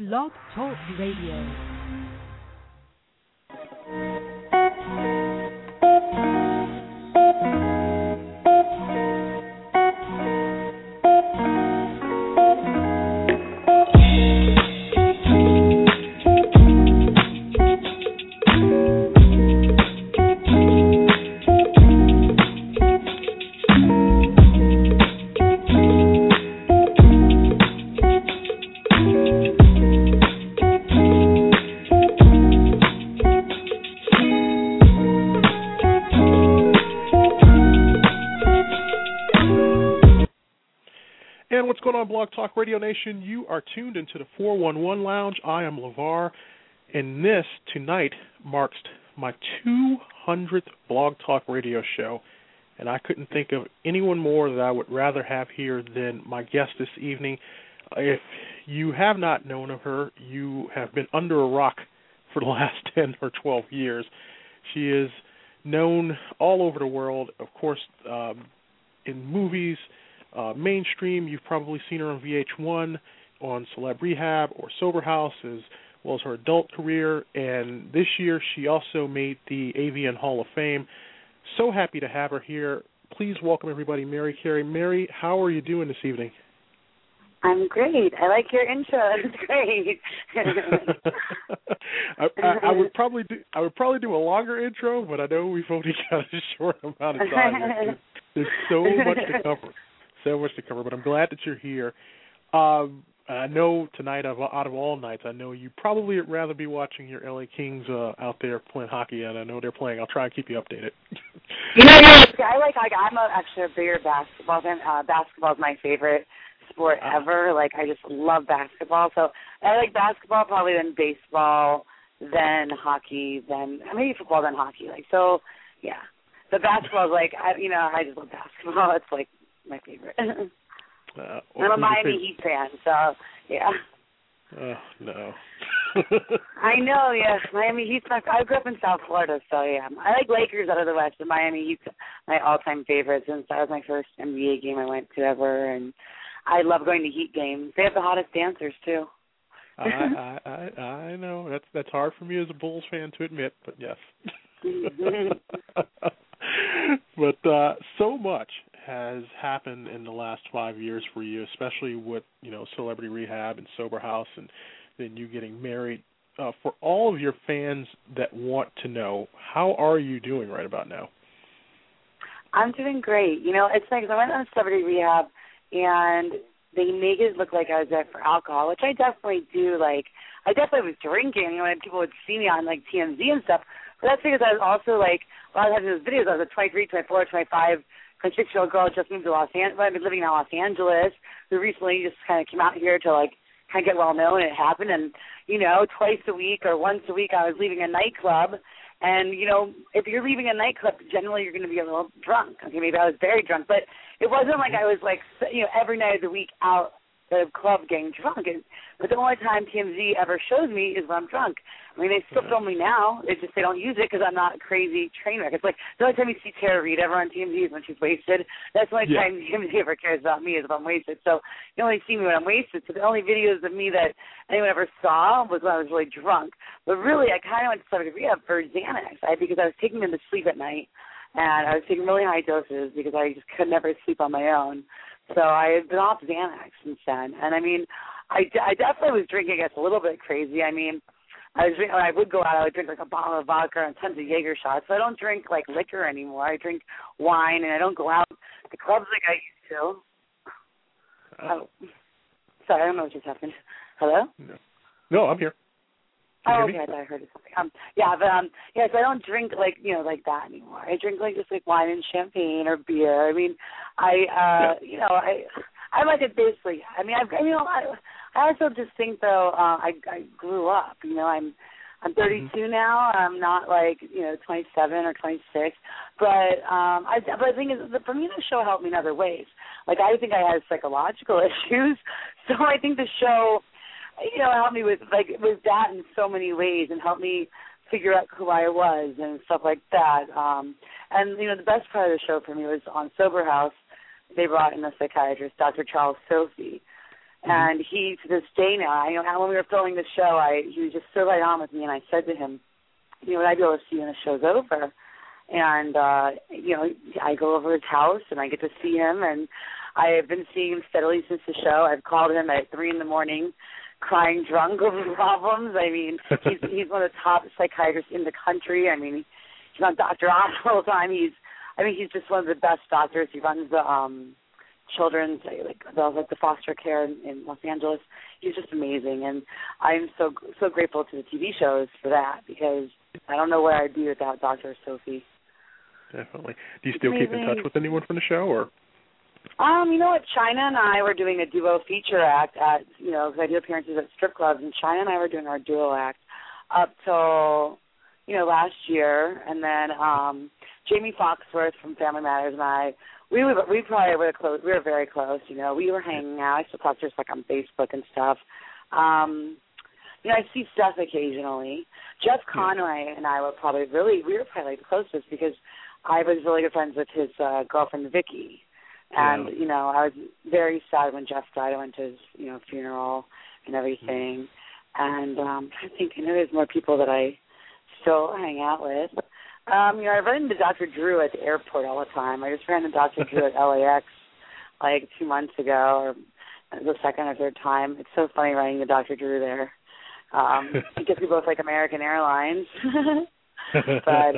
Blog Talk Radio. Blog Talk Radio Nation, you are tuned into the 411 Lounge. I am LeVar, and this tonight marks my 200th Blog Talk Radio show, and I couldn't think of anyone more that I would rather have here than my guest this evening. If you have not known of her, you have been under a rock for the last 10 or 12 years. She is known all over the world, of course, in movies, mainstream. You've probably seen her on VH1, on Celeb Rehab or Sober House, as well as her adult career. And this year she also made the AVN Hall of Fame. So happy to have her here. Please welcome everybody, Mary Carey. Mary, how are you doing this evening? I'm great. I like your intro. It's great. I would probably do a longer intro, but I know we've only got a short amount of time. There's so much to cover. But I'm glad that you're here. I know tonight, out of all nights, I know you probably would rather be watching your LA Kings out there playing hockey, and I know they're playing. I'll try and keep you updated. I'm actually a bigger basketball fan. Basketball is my favorite sport ever. Like, I just love basketball. So I like basketball probably, then baseball, then hockey, then maybe football, then hockey. Like, so, yeah. But basketball is like, I just love basketball. It's like my favorite. I'm a Miami Heat fan, so yeah. No. I know, yeah. Miami Heat's I grew up in South Florida, so yeah. I like Lakers out of the West, but Miami Heat's my all-time favorite since that was my first NBA game I went to ever, and I love going to Heat games. They have the hottest dancers too. I know that's hard for me as a Bulls fan to admit, but yes. But so much has happened in the last 5 years for you, especially with, Celebrity Rehab and Sober House and then you getting married. For all of your fans that want to know, how are you doing right about now? I'm doing great. It's nice. I went on Celebrity Rehab, and they make it look like I was there for alcohol, which I definitely do. Like, I definitely was drinking, when people would see me on, like, TMZ and stuff. But that's because I was also, like, while I was having those videos, I was a 23, 24, 25, 26-year-old girl just moved to Los Angeles. I've been living in Los Angeles, who recently just kind of came out here to, like, kind of get well known, and it happened. And, twice a week or once a week I was leaving a nightclub. And, if you're leaving a nightclub, generally you're going to be a little drunk. Okay, maybe I was very drunk. But it wasn't like I was, like, every night of the week out the club getting drunk. But the only time TMZ ever shows me is when I'm drunk. I mean, they still film me now. It's just they don't use it because I'm not a crazy train wreck. It's like the only time you see Tara Reid ever on TMZ is when she's wasted. That's the only time TMZ ever cares about me is if I'm wasted. So you only see me when I'm wasted. So the only videos of me that anyone ever saw was when I was really drunk. But really, I kind of went to Celebrity Rehab for Xanax because I was taking them to sleep at night. And I was taking really high doses because I just could never sleep on my own. So I had been off Xanax since then. And, I mean, I definitely was drinking, I guess, a little bit crazy. I mean, when I would go out, I would drink, like, a bottle of vodka and tons of Jaeger shots. So I don't drink, like, liquor anymore. I drink wine, and I don't go out to clubs like I used to. Oh. Sorry, I don't know what just happened. Hello? No, I'm here. Oh, okay, I thought I heard something. So I don't drink like that anymore. I drink just like wine and champagne or beer. I mean, I like it basically. I mean, I also just think though, I grew up. I'm 32 now. I'm not 27 or 26. But the thing is, for me, the show helped me in other ways. Like, I think I had psychological issues, so I think the show, helped me with that in so many ways and helped me figure out who I was and stuff like that. And the best part of the show for me was on Sober House. They brought in a psychiatrist, Dr. Charles Sophie, And he, to this day now, when we were filming the show, he was just so right on with me, and I said to him, would I be able to see you when the show's over? And, I go over his house, and I get to see him, and I have been seeing him steadily since the show. I've called him at 3 a.m, crying drunk over problems. I mean, he's one of the top psychiatrists in the country. I mean, he's on Dr. Oz all the time. He's just one of the best doctors. He runs the children's, the foster care in Los Angeles. He's just amazing, and I'm so grateful to the TV shows for that, because I don't know where I'd be without Dr. Sophie. Definitely. Do you still keep in touch with anyone from the show, or? You know what? China and I were doing a duo feature act at, because I do appearances at strip clubs, and China and I were doing our duo act up till, last year, and then Jamie Foxworth from Family Matters and I, we probably were close. We were very close. We were hanging out. I still talk to her on Facebook and stuff. I see Steph occasionally. Jeff Conway and I were probably the closest, because I was really good friends with his girlfriend Vicky, and I was very sad when Jeff died. I went to his funeral and everything, and I think there's more people that I still hang out with. I run into Dr. Drew at the airport all the time. I just ran into Dr. Drew at LAX 2 months ago, or the second or third time. It's so funny running into Dr. Drew there. I guess we both like American Airlines. But,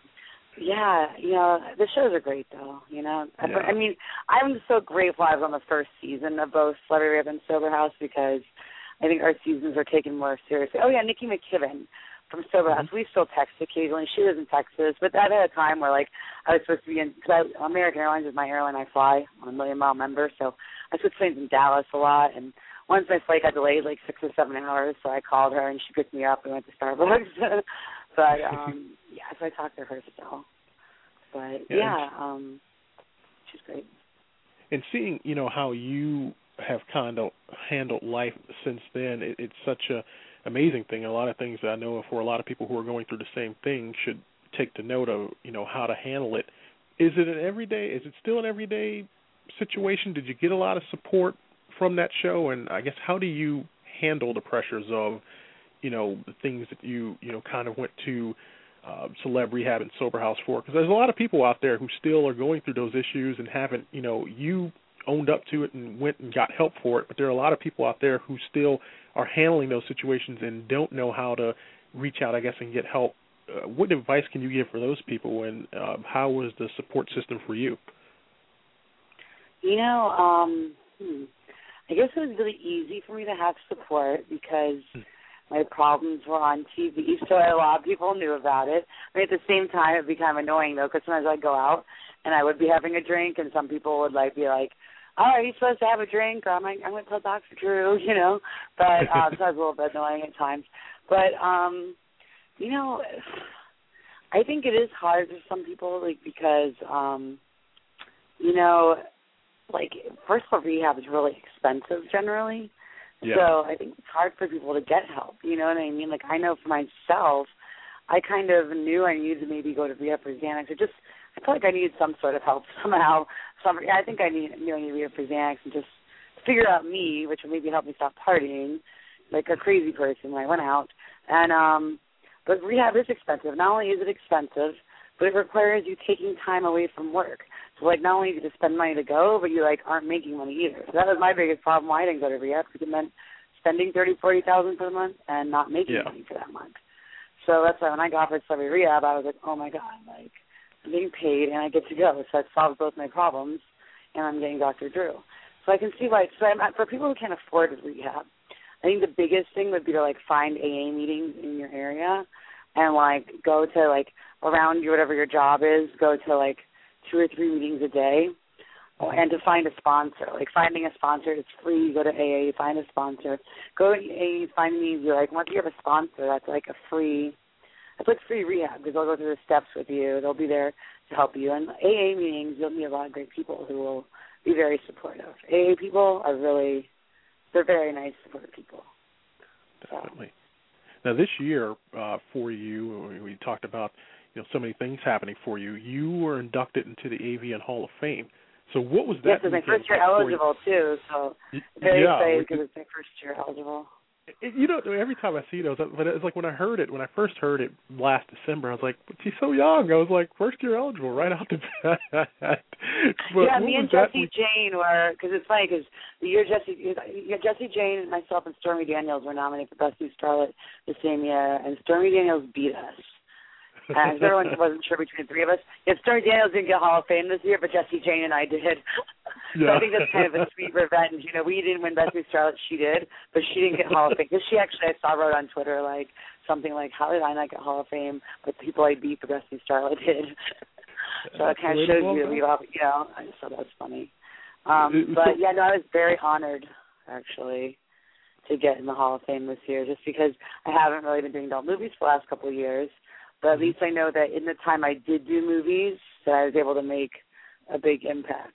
the shows are great, though, I mean, I'm so grateful I was on the first season of both Celebrity Rehab and Sober House, because I think our seasons are taken more seriously. Oh, yeah, Nikki McKibben from Sober House. We still text occasionally. She lives in Texas, but I've had a time where, I was supposed to be in, because American Airlines is my airline. I fly. I'm a million-mile member, so I switch planes in Dallas a lot, and once my flight got delayed 6 or 7 hours, so I called her, and she picked me up. We went to Starbucks. But, so I talked to her still. But, she's great. And seeing, how you have kind of handled life since then, it's such a amazing thing. A lot of things that I know for a lot of people who are going through the same thing should take the note of, how to handle it. Is it still an everyday situation? Did you get a lot of support from that show? And I guess, how do you handle the pressures of, the things that you kind of went to Celebrity Rehab and Sober House for? Because there's a lot of people out there who still are going through those issues and haven't, you owned up to it and went and got help for it, but there are a lot of people out there who still are handling those situations and don't know how to reach out, I guess, and get help. What advice can you give for those people, and how was the support system for you? I guess it was really easy for me to have support, because my problems were on TV, so a lot of people knew about it. I mean, at the same time, it would be kind of annoying, though, because sometimes I'd go out and I would be having a drink, and some people would be like, "Oh, are you supposed to have a drink?" Or I'm going to tell Dr. Drew, But so it was a little bit annoying at times. But, I think it is hard for some people, because, first of all, rehab is really expensive generally. Yeah. So I think it's hard for people to get help. You know what I mean? I know for myself, I kind of knew I needed to maybe go to rehab for Xanax, or just I felt like I needed some sort of help somehow. I think I need rehab for Xanax and just figure out me, which would maybe help me stop partying like a crazy person when I went out. And but rehab is expensive. Not only is it expensive, but it requires you taking time away from work. So, not only do you just spend money to go, but you, aren't making money either. So that was my biggest problem why I didn't go to rehab, because it meant spending $30,000-$40,000 for the month and not making money for that month. So that's why when I got offered Celebrity Rehab, I was like, oh, my God, I'm getting paid and I get to go. So that solves both my problems, and I'm getting Dr. Drew. So I can see why. So for people who can't afford rehab, I think the biggest thing would be to, find AA meetings in your area and, go to, around you, whatever your job is, go to, 2 or 3 meetings a day, and to find a sponsor. Finding a sponsor is free. Go to AA, find a sponsor. Go to AA, find meetings. Once you have a sponsor, that's free. That's free rehab, because they'll go through the steps with you. They'll be there to help you. And AA meetings, you'll meet a lot of great people who will be very supportive. AA people are they're very nice, supportive people. Definitely. Now, this year for you, we talked about so many things happening for you. You were inducted into the AVN Hall of Fame. So what was that? Yes, it's my first year eligible, too, so very excited because it's my first year eligible. You know, every time I see those, but it's like when I first heard it last December, I was like, but she's so young. I was like, first year eligible, right out the bat. Yeah, me and Jessie Jane were, because it's funny, because the year Jessie Jane, myself, and Stormy Daniels were nominated for Best New Starlet the same year, and Stormy Daniels beat us. And everyone wasn't sure between the three of us. Yeah, Stormy Daniels didn't get Hall of Fame this year, but Jessie Jane and I did. So I think that's kind of a sweet revenge. You know, we didn't win Best New Starlet, she did, but she didn't get Hall of Fame. Because she actually, I saw wrote on Twitter, like, something like, how did I not get Hall of Fame, but the people I beat for Best New Starlet did. So it kind of shows you that we all, you know, I just thought that was funny. But, yeah, no, I was very honored, actually, to get in the Hall of Fame this year, just because I haven't really been doing adult movies for the last couple of years. But at least I know that in the time I did do movies, that I was able to make a big impact.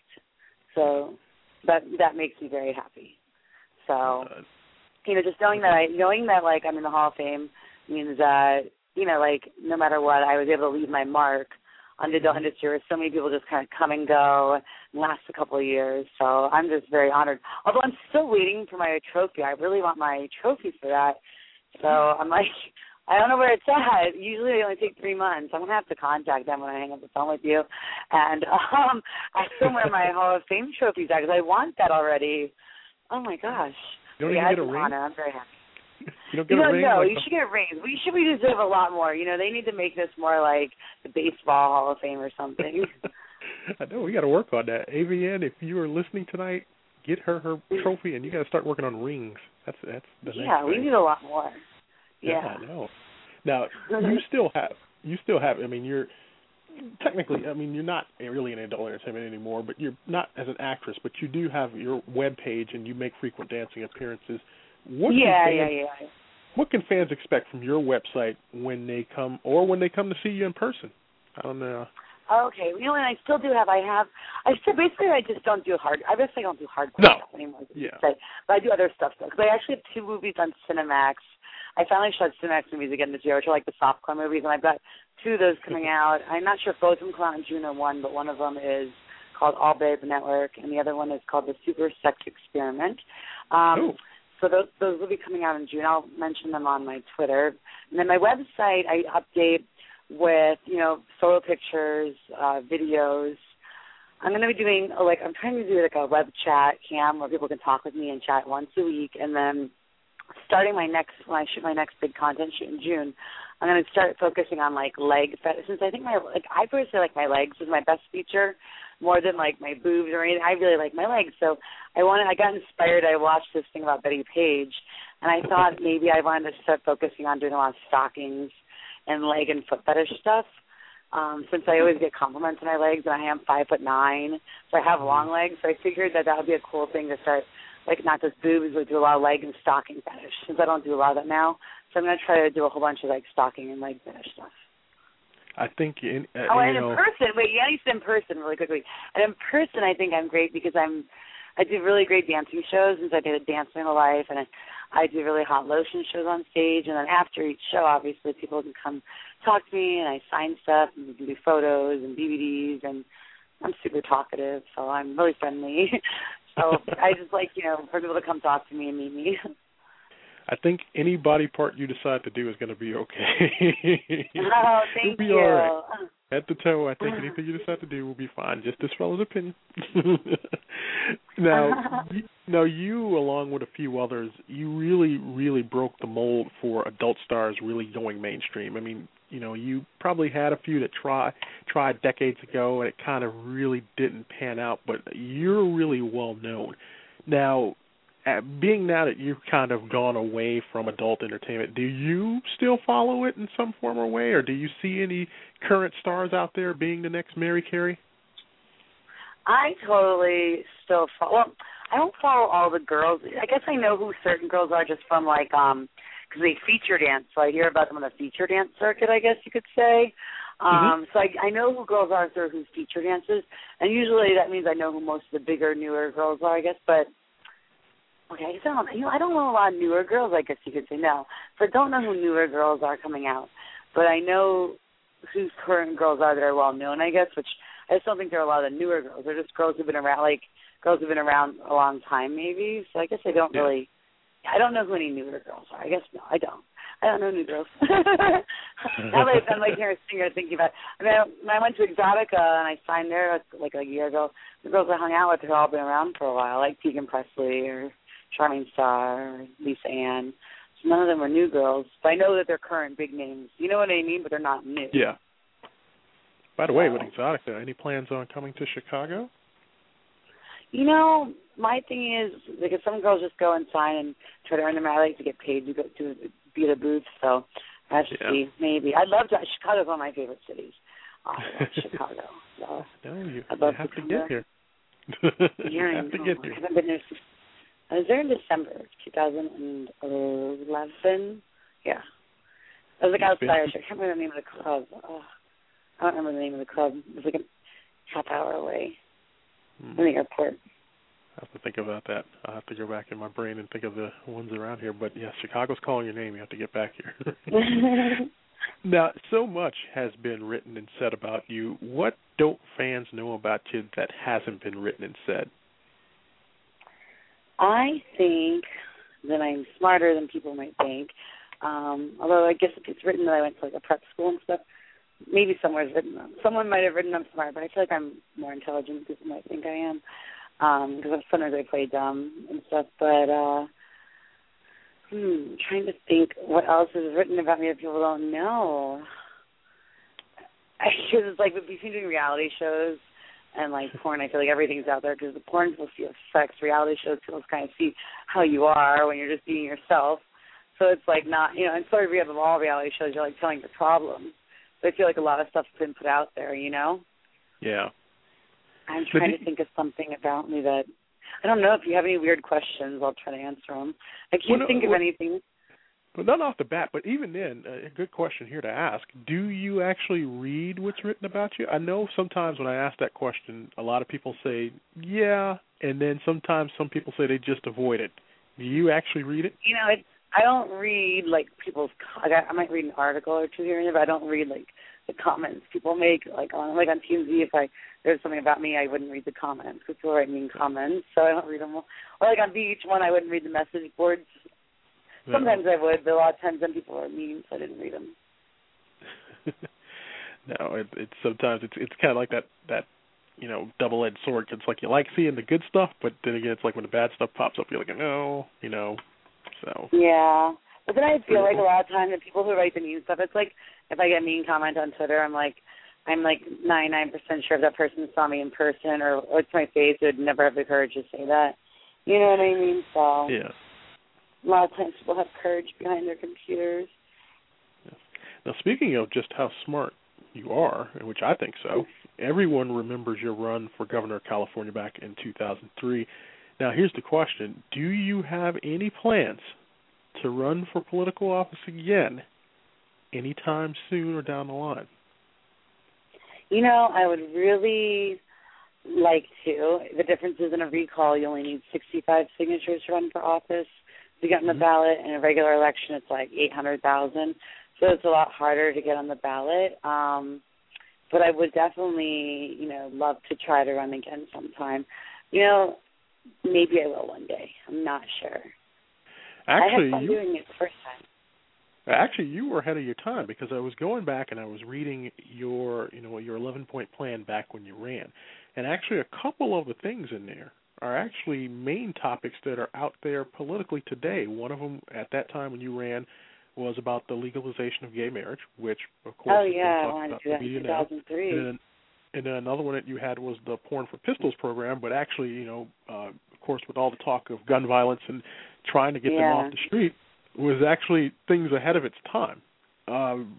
So that makes me very happy. So, you know, just knowing that like I'm in the Hall of Fame means that, you know, like no matter what, I was able to leave my mark on the adult industry where so many people just kind of come and go and last a couple of years. So I'm just very honored. Although I'm still waiting for my trophy. I really want my trophy for that. So I'm like, I don't know where it's at. Usually they only take 3 months. I'm going to have to contact them when I hang up the phone with you. And I still wear my Hall of Fame trophies out because I want that already. Oh, my gosh. You don't even get a ring? Honor. I'm very happy. You don't get a ring? No, you should get rings. We deserve a lot more. You know, they need to make this more like the Baseball Hall of Fame or something. I know. We got to work on that. AVN, if you are listening tonight, get her trophy, and you got to start working on rings. That's the next thing. Yeah, we need a lot more. Yeah, I know. Now, you still have, I mean, you're technically, I mean, you're not really in adult entertainment anymore, but you're not as an actress, but you do have your web page and you make frequent dancing appearances. What can fans expect from your website when they come to see you in person? I don't know. Okay, you know, and I still do have. I just don't do I don't do hardcore stuff anymore. But I do other stuff though, because I actually have 2 movies on Cinemax. I finally shot Cinemax movies again this year, which are like the softcore movies, and I've got 2 of those coming out. I'm not sure if both of them come out in June or one, but one of them is called All Babe Network, and the other one is called The Super Sex Experiment. So those will be coming out in June. I'll mention them on my Twitter. And then my website, I update with, you know, solo pictures, videos. I'm going to be doing, I'm trying to do like a web chat cam where people can talk with me and chat once a week. And then starting when I shoot my next big content shoot in June, I'm going to start focusing on like leg fetish. Since I think I personally like my legs is my best feature more than like my boobs or anything. I really like my legs. So I got inspired. I watched this thing about Betty Page, and I thought maybe I wanted to start focusing on doing a lot of stockings and leg and foot fetish stuff. Since I always get compliments on my legs, and I am 5'9", so I have long legs. So I figured that would be a cool thing to start, like not just boobs, but do a lot of leg and stocking fetish. Since I don't do a lot of that now, so I'm going to try to do a whole bunch of like stocking and leg fetish stuff. I think in person. Wait, you said in person really quickly. And in person, I think I'm great because I do really great dancing shows since I did a dance my whole life, and I do really hot lotion shows on stage. And then after each show, obviously, people can come talk to me, and I sign stuff, and we can do photos and DVDs, and I'm super talkative, so I'm really friendly. So I just like, for people to come talk to me and meet me. I think any body part you decide to do is going to be okay. Oh, thank you. It'll be all right. Head to toe, I think anything you decide to do will be fine. Just this fellow's opinion. Now, you, along with a few others, you really, really broke the mold for adult stars really going mainstream. I mean, you probably had a few that tried decades ago, and it kind of really didn't pan out, but you're really well known. Now, being now that you've kind of gone away from adult entertainment, do you still follow it in some form or way, or do you see any current stars out there being the next Mary Carey? I totally still follow. Well, I don't follow all the girls. I guess I know who certain girls are just from, because they feature dance, so I hear about them on the feature dance circuit, I guess you could say. So I know who girls are who feature dances, and usually that means I know who most of the bigger, newer girls are, I guess, but okay, I don't know a lot of newer girls, I guess you could say, no. So I don't know who newer girls are coming out. But I know who current girls are that are well known, I guess, which I just don't think there are a lot of the newer girls. They're just girls who've been around, a long time, maybe. So I guess I don't really. I don't know who any newer girls are. I guess no, I don't. I don't know new girls. Now that I'm like here a singer thinking about. I mean, when I went to Exotica and I signed there like a year ago, the girls I hung out with have all been around for a while, like Tegan Presley or Charmaine Starr or Lisa Ann. So none of them are new girls, but I know that they're current big names. You know what I mean? But they're not new. Yeah. By the way, with Exotica, any plans on coming to Chicago? You know, my thing is, because some girls just go and sign and try to earn their money. I like to get paid to go to be at a booth, so I should see, maybe. I'd love to. Chicago's one of my favorite cities. I love Chicago. So no, you I'd love have to get here. You have to get here. I haven't been there since, I was there in December 2011. Yeah. I was like outside. I can't remember the name of the club. I don't remember the name of the club. It was like a half hour away from the airport. I have to think about that. I'll have to go back in my brain and think of the ones around here. But, yeah, Chicago's calling your name. You have to get back here. Now, so much has been written and said about you. What don't fans know about you that hasn't been written and said? I think that I'm smarter than people might think. Although I guess if it's written that I went to like a prep school and stuff, maybe someone might have written I'm smart, but I feel like I'm more intelligent than people might think I am. Because sometimes I play dumb and stuff, but trying to think what else is written about me that people don't know. Because it's like between doing reality shows and like porn, I feel like everything's out there because the porn people see effects, reality shows people kind of see how you are when you're just being yourself. So it's like not, and sort of we have all reality shows, you're like telling your problems. So I feel like a lot of stuff's been put out there, Yeah. I'm trying to think of something about me that, I don't know if you have any weird questions, I'll try to answer them. I can't think of anything. Well, not off the bat, but even then, a good question here to ask, do you actually read what's written about you? I know sometimes when I ask that question, a lot of people say, yeah, and then sometimes some people say they just avoid it. Do you actually read it? I don't read, like, people's, I might read an article or two here and there, but I don't read, like, the comments people make, like on TMZ, if there's something about me, I wouldn't read the comments because people write mean comments, so I don't read them. Or like on VH1, I wouldn't read the message boards. Sometimes I would, but a lot of times then people are mean, so I didn't read them. No, it's sometimes it's kind of like that double-edged sword. It's like you like seeing the good stuff, but then again, it's like when the bad stuff pops up, you're like, no, so. Yeah. But then I feel like a lot of times the people who write the mean stuff, it's like if I get a mean comment on Twitter, I'm like 99% sure if that person saw me in person or it's my face, they would never have the courage to say that. You know what I mean? So yeah. A lot of times people have courage behind their computers. Yeah. Now, speaking of just how smart you are, which I think so, everyone remembers your run for governor of California back in 2003. Now, here's the question. Do you have any plans to run for political office again anytime soon or down the line? I would really like to. The difference is in a recall, you only need 65 signatures to run for office. To get on the ballot. In a regular election, it's like 800,000. So it's a lot harder to get on the ballot. But I would definitely, love to try to run again sometime. Maybe I will one day. I'm not sure. Actually, I had fun doing it the first time. Actually, you were ahead of your time because I was going back and I was reading your 11-point plan back when you ran. And actually a couple of the things in there are actually main topics that are out there politically today. One of them at that time when you ran was about the legalization of gay marriage, which, of course, I wanted to do that in 2003. And then another one that you had was the Porn for Pistols program, but actually, of course, with all the talk of gun violence and trying to get them off the street, was actually things ahead of its time. And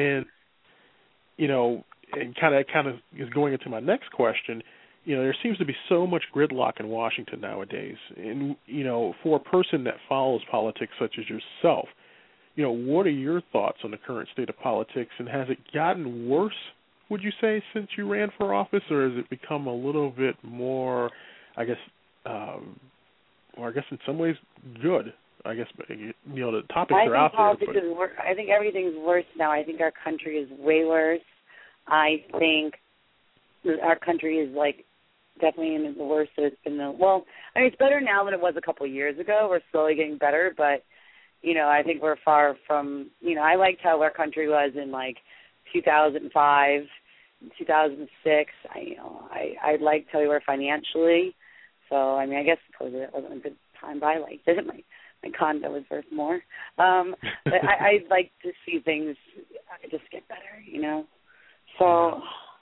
kind of is going into my next question. There seems to be so much gridlock in Washington nowadays, and for a person that follows politics such as yourself, what are your thoughts on the current state of politics, and has it gotten worse, would you say, since you ran for office, or has it become a little bit more, I guess, or I guess in some ways good? I guess, the topics are out there. I think everything's worse now. I think our country is way worse. I think our country is like definitely in the worst that it's been. Well, I mean, it's better now than it was a couple of years ago. We're slowly getting better, but I think we're far from. I liked how our country was in like 2005, 2006. I'd like how we were financially. So I mean, I guess COVID wasn't a good time, but I liked it. My condo was worth more. But I'd like to see things just get better. So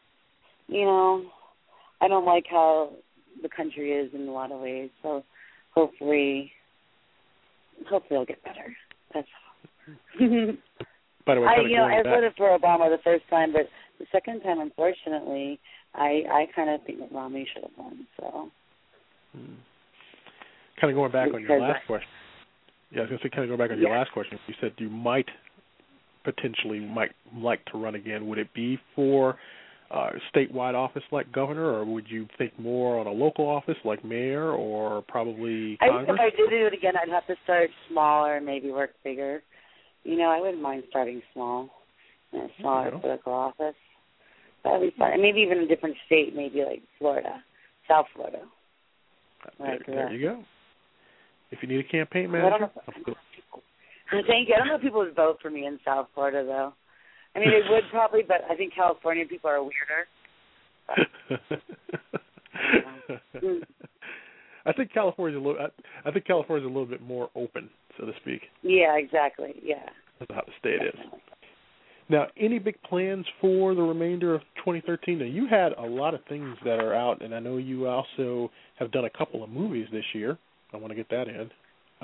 I don't like how the country is in a lot of ways. So hopefully it'll get better. That's all. By the way, I voted for Obama the first time, but the second time, unfortunately, I kind of think that Romney should have won. So. Kind of going back on your last question. Yeah, I was going to say, kind of going back on your last question. You said you might like to run again. Would it be for statewide office like governor, or would you think more on a local office like mayor, or probably Congress? If I did do it again, I'd have to start smaller and maybe work bigger. I wouldn't mind starting small, in a smaller political office. That would be fun. And maybe even a different state, maybe like Florida, South Florida. There you go. If you need a campaign manager, thank you. I don't know if people would vote for me in South Florida, though. I mean, they would probably, but I think California people are weirder. I think California's a little bit more open, so to speak. Yeah, exactly. Yeah. That's how the state is. Now, any big plans for the remainder of 2013? Now, you had a lot of things that are out, and I know you also have done a couple of movies this year. I want to get that in.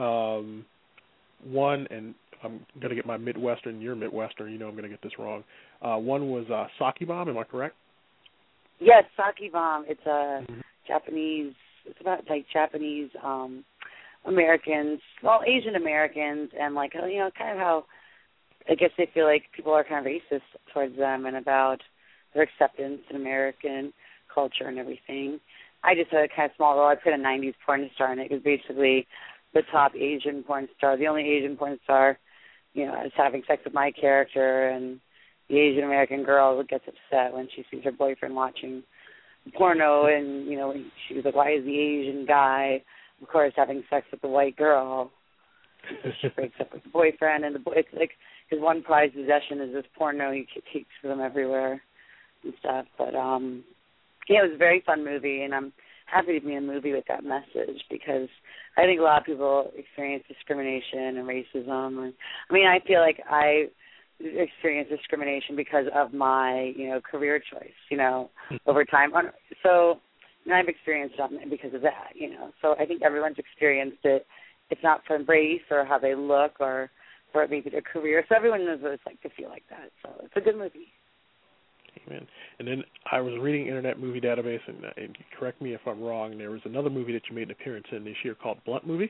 One, and I'm going to get my Midwestern, you're Midwestern, I'm going to get this wrong. One was Sake Bomb, am I correct? Yes, Sake Bomb. It's a Japanese, it's about like Japanese Americans, well, Asian Americans, and like, kind of how I guess they feel like people are kind of racist towards them and about their acceptance in American culture and everything. I just had a kind of small role. I played a 90s porn star in it. It was basically the top Asian porn star, the only Asian porn star, is having sex with my character, and the Asian American girl gets upset when she sees her boyfriend watching porno, and, she was like, why is the Asian guy, of course, having sex with the white girl? So she breaks up with the boyfriend, and it's like his one prized possession is this porno he takes with him everywhere and stuff. But, it was a very fun movie, and I'm happy to be in a movie with that message because I think a lot of people experience discrimination and racism. And, I feel like I experienced discrimination because of my, career choice, over time. So I've experienced it because of that, So I think everyone's experienced it. It's not from race or how they look or for maybe their career. So everyone knows what it's like to feel like that. So it's a good movie. Amen. And then I was reading Internet Movie Database, and correct me if I'm wrong, there was another movie that you made an appearance in this year called Blunt Movie.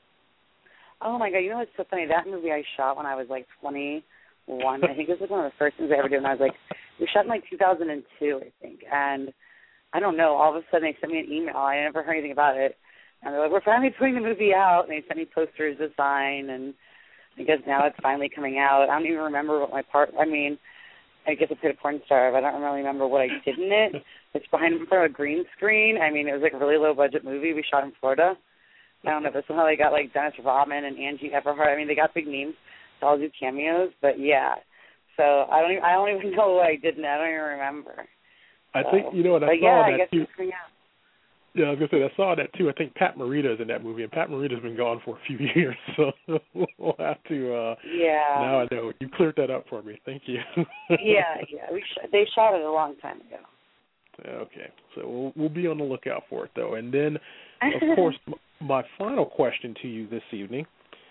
Oh, my God. What's so funny? That movie I shot when I was, 21. I think this was one of the first things I ever did. And I was we shot in, 2002, I think. And I don't know. All of a sudden, they sent me an email. I never heard anything about it. And they're like, we're finally putting the movie out. And they sent me posters to sign. And I guess now it's finally coming out. I don't even remember what my part, I guess I played a porn star, but I don't really remember what I did in it. It's behind in front of a green screen. It was a really low-budget movie. We shot in Florida. I don't know, but somehow they got, Dennis Rodman and Angie Everhart. They got big names to all do cameos, but, yeah. So I don't even know what I did in it. I don't even remember. I think, and I saw I guess that, too. It's coming out. Yeah, I was going to say, I saw that, too. I think Pat Morita is in that movie, and Pat Morita's been gone for a few years, so we'll have to, now I know. You cleared that up for me. Thank you. yeah. They shot it a long time ago. Okay, so we'll be on the lookout for it, though. And then, of course, my final question to you this evening,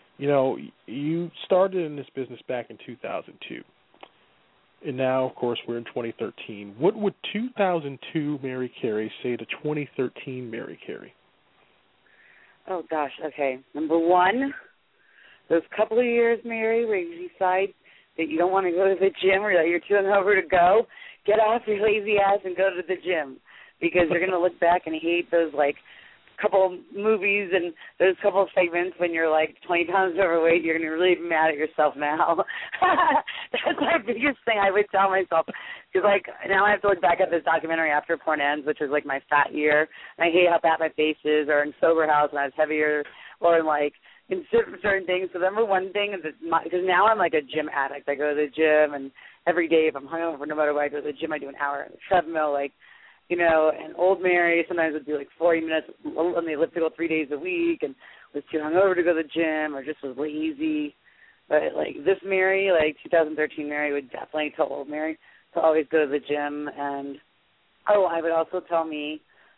you started in this business back in 2002. And now, of course, we're in 2013. What would 2002 Mary Carey say to 2013 Mary Carey? Oh, gosh, okay. Number one, those couple of years, Mary, where you decide that you don't want to go to the gym or that you're too hungover to go, get off your lazy ass and go to the gym because you're going to look back and hate those, couple movies and those couple segments when you're like 20 pounds overweight, you're going to be really mad at yourself now. That's my biggest thing I would tell myself. Because, like, now I have to look back at this documentary After Porn Ends, which was, like, my fat year. And I hate how fat my face is, or in Sober House when I was heavier, or in, like, in certain things. So number one thing is because now I'm like a gym addict. I go to the gym, and every day if I'm hungover, no matter what, I go to the gym. I do an hour on the treadmill, like, you know. And old Mary sometimes would do like 40 minutes on the elliptical 3 days a week, and was too hungover to go to the gym, or just was lazy. But like this Mary, like 2013 Mary, would definitely tell old Mary to always go to the gym. And I would also tell me.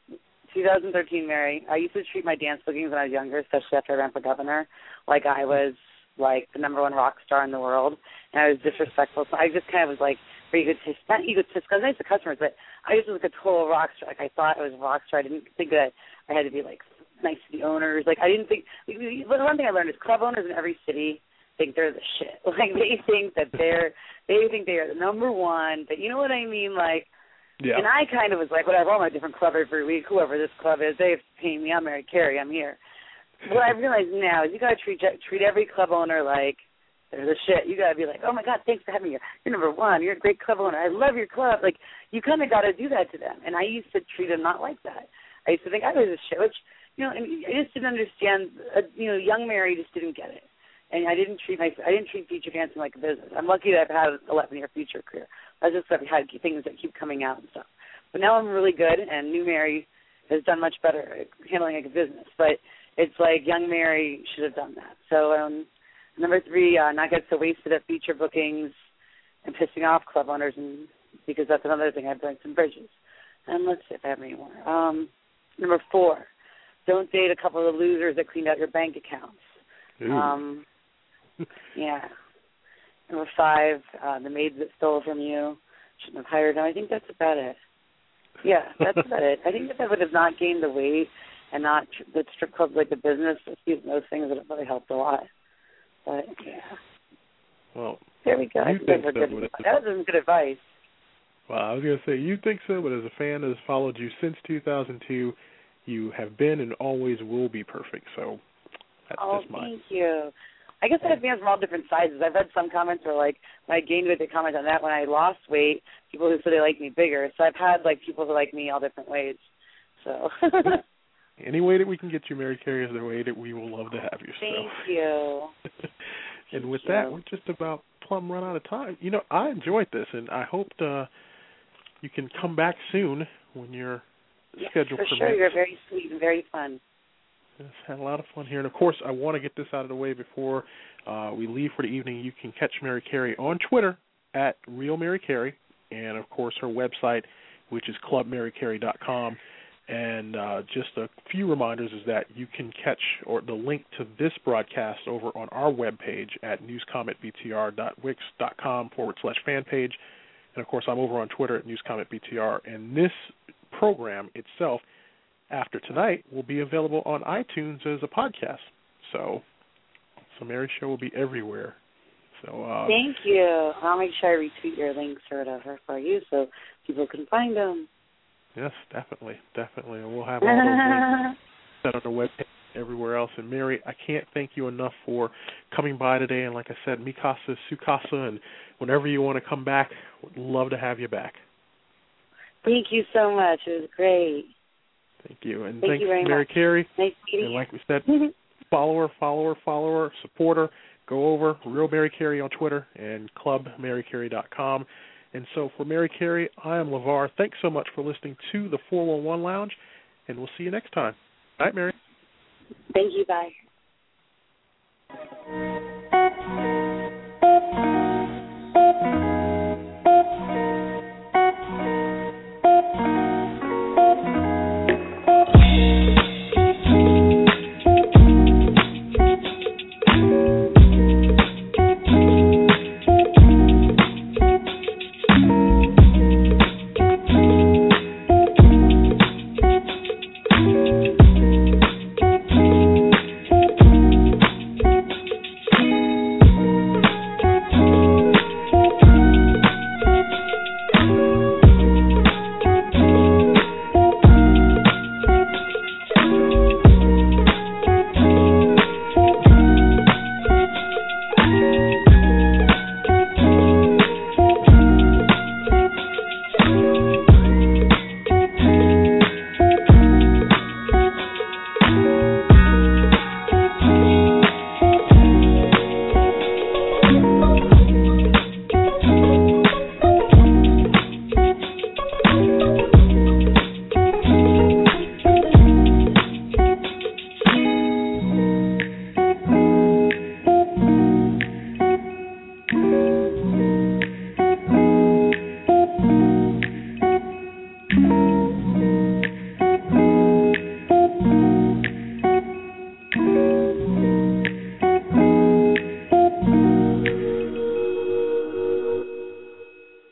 2013 Mary, I used to treat my dance bookings when I was younger, especially after I ran for governor, like I was like the number one rock star in the world, and I was disrespectful. So I just kind of was like not egotistical. I was nice to customers, but I just was like a total rock star. Like I thought I was a rock star. I didn't think that I had to be like nice to the owners. Like I didn't think. But one thing I learned is club owners in every city think they're the shit. Like they think that they are the number one. But you know what I mean? Like. Yeah. And I kind of was like, whatever, I'm a different club every week, whoever this club is, they have to pay me, I'm Mary Carey, I'm here. What I realize now is you got to treat every club owner like they're the shit. You got to be like, oh, my God, thanks for having me here. You're number one. You're a great club owner. I love your club. Like, you kind of got to do that to them. And I used to treat them not like that. I used to think I was a shit, which, you know, and I just didn't understand, young Mary just didn't get it. And I didn't treat feature dancing like a business. I'm lucky that I've had an 11-year feature career. I just have had things that keep coming out and stuff. But now I'm really good, and new Mary has done much better at handling like a business. But it's like young Mary should have done that. So number 3, not get so wasted at feature bookings and pissing off club owners, and because that's another thing. I've burnt some bridges. And let's see if I have any more. Number 4, don't date a couple of losers that cleaned out your bank accounts. Yeah. Number 5, the maids that stole from you shouldn't have hired them. I think that's about it. Yeah, that's about it. I think if I would have not gained the weight and not the strip club like the business, those things would have really helped a lot. But, yeah. Well, there we go. I think that was some good advice. Well, I was going to say, you think so, but as a fan that has followed you since 2002, you have been and always will be perfect. So that's just mine. Thank you. I guess I have fans from all different sizes. I've read some comments where, like, when I gained weight, they comment on that. When I lost weight, people who said they like me bigger. So I've had, like, people who like me all different ways. So any way that we can get you, Mary Carey, is the way that we will love to have you. Thank you. And with that, we're just about plumb run out of time. You know, I enjoyed this, and I hope you can come back soon when you're scheduled for sure. You're very sweet and very fun. Yes, had a lot of fun here. And, of course, I want to get this out of the way before we leave for the evening. You can catch Mary Carey on Twitter at Real Mary Carey, and, of course, her website, which is clubmarycarey.com. And just a few reminders is that you can catch the link to this broadcast over on our webpage at newscommentbtr.wix.com/fan page. And, of course, I'm over on Twitter at newscommentbtr. And this program itself, after tonight, will be available on iTunes as a podcast. So Mary's show will be everywhere. So thank you. I'll make sure I retweet your links or whatever for you so people can find them. Yes, definitely. And we'll have all those links set on the webpage everywhere else. And Mary, I can't thank you enough for coming by today. And like I said, mi casa, su casa, and whenever you want to come back, would love to have you back. Thank you so much. It was great. Thank you. And thanks to Mary Carey. Nice meeting you. And like we said, follow her, support her. Go over Real Mary Carey on Twitter and clubmarycarey.com. And so for Mary Carey, I am LeVar. Thanks so much for listening to the 411 Lounge, and we'll see you next time. All right, Mary. Thank you. Bye.